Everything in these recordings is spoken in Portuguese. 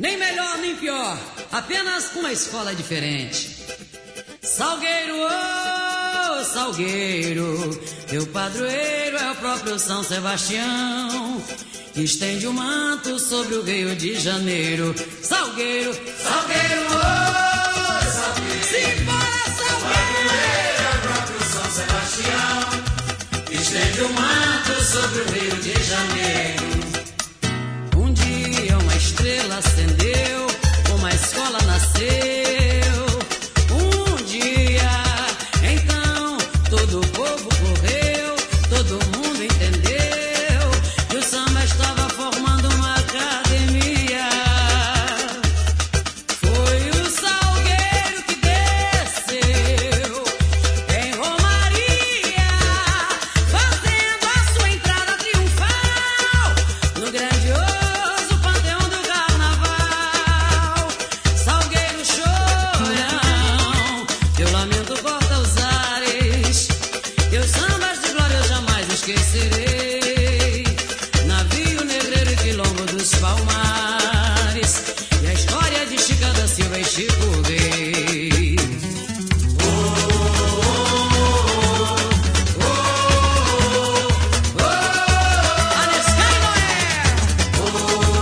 Nem melhor nem pior, apenas uma escola diferente. Salgueiro, oh Salgueiro, teu padroeiro é o próprio São Sebastião, que estende o manto sobre o Rio de Janeiro. Salgueiro, Salgueiro, oh Salgueiro, simbora Salgueiro, é o próprio São Sebastião, que estende o manto sobre o Rio de Janeiro. Um dia uma estrela acendeu, uma escola nasceu. Um dia, então, todo o povo correu, todo mundo entendeu que o samba estava formando uma academia. Foi o Salgueiro que desceu em Romaria, fazendo a sua entrada triunfal no grandioso panteão do carnaval. Salgueiro chorão, teu lamento corta os ares, teus sambas de glória eu jamais esquecerei. Navio negreiro e quilombo dos Palmares, e a história de Chica da Silva e Chico Rei. Anescai Noé!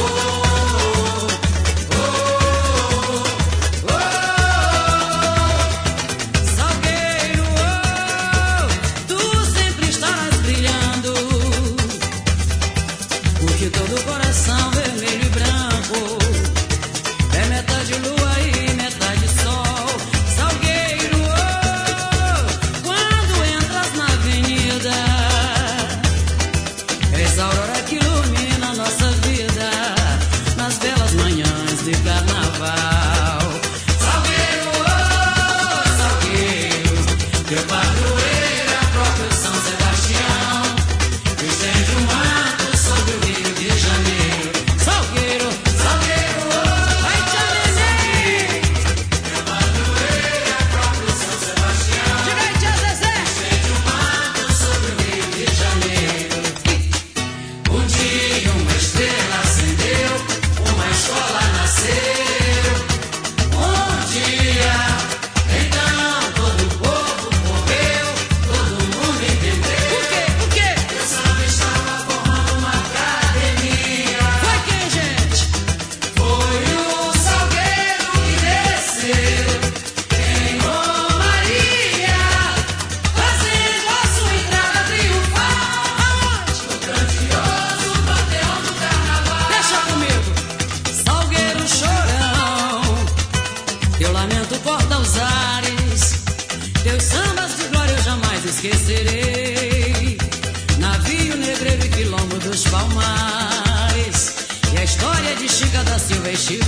Salgueiro, oh, tu sempre estarás brilhando, porque todo coração vermelho e branco é metade lua e metade sol. Salgueiro, oh, quando entras na avenida, és a aurora que ilumina a nossa vida nas belas manhãs de carnaval. Salgueiro, oh, Salgueiro, teu padroeiro é o próprio São Sebastião, que estende o manto sobre o Rio de Janeiro. Salgueiro, Salgueiro, oh, vai te neném, teu padroeiro é o próprio São Sebastião. Diga aí, tia Zezé. Estende o manto sobre o Rio de Janeiro. Um dia uma estrela acendeu, uma escola nasceu. Um dia, então, todo o povo correu, todo mundo entendeu. Por quê? Por quê? Que o samba estava formando uma academia. Foi quem, gente? Foi o Salgueiro que desceu em Romaria, fazendo a sua entrada triunfal no grandioso panteão do carnaval. Deixa comigo. Salgueiro chorão, teu lamento corta os ares, teus sambas de glória eu jamais esquecerei. Navio negreiro e quilombo dos Palmares, e a história de Chica da Silva e Chico